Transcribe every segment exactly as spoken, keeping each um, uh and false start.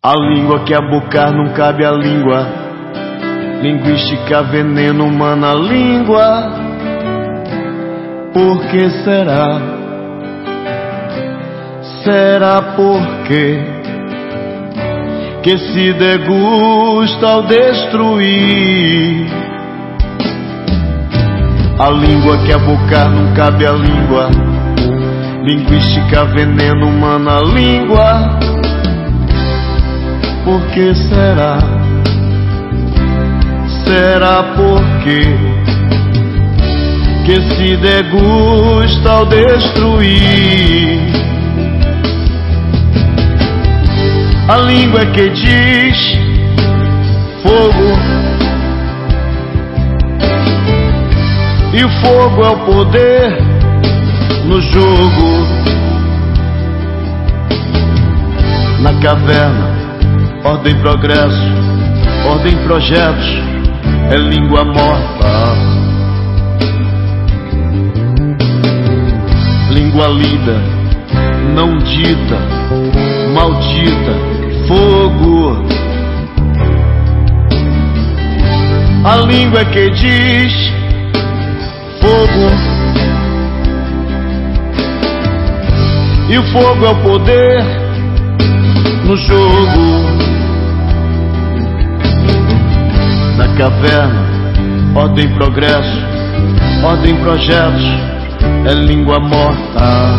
A língua que a bocar não cabe a língua, linguística, veneno humana língua. Por que será? Será porque que se degusta ao destruir. A língua que a bocar não cabe a língua, linguística, veneno humana língua. Por que será? Será porque que se degusta ao destruir. A língua é que diz fogo, e o fogo é o poder no jogo. Na caverna, ordem, progresso, ordem, projetos, é língua morta. Língua lida, não dita, maldita, fogo. A língua é que diz fogo, e o fogo é o poder no jogo. Na caverna, ordem, progresso, ordem, projetos, é língua morta.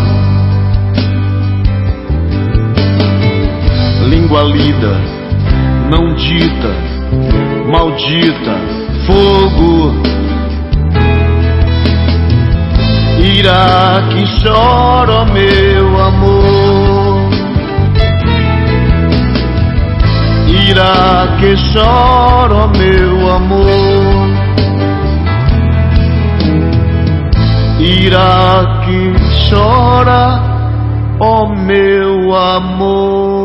Língua lida, não dita, maldita, fogo. Irá que chora, meu amor, irá que chora, meu amor, irá que chora, ó meu amor.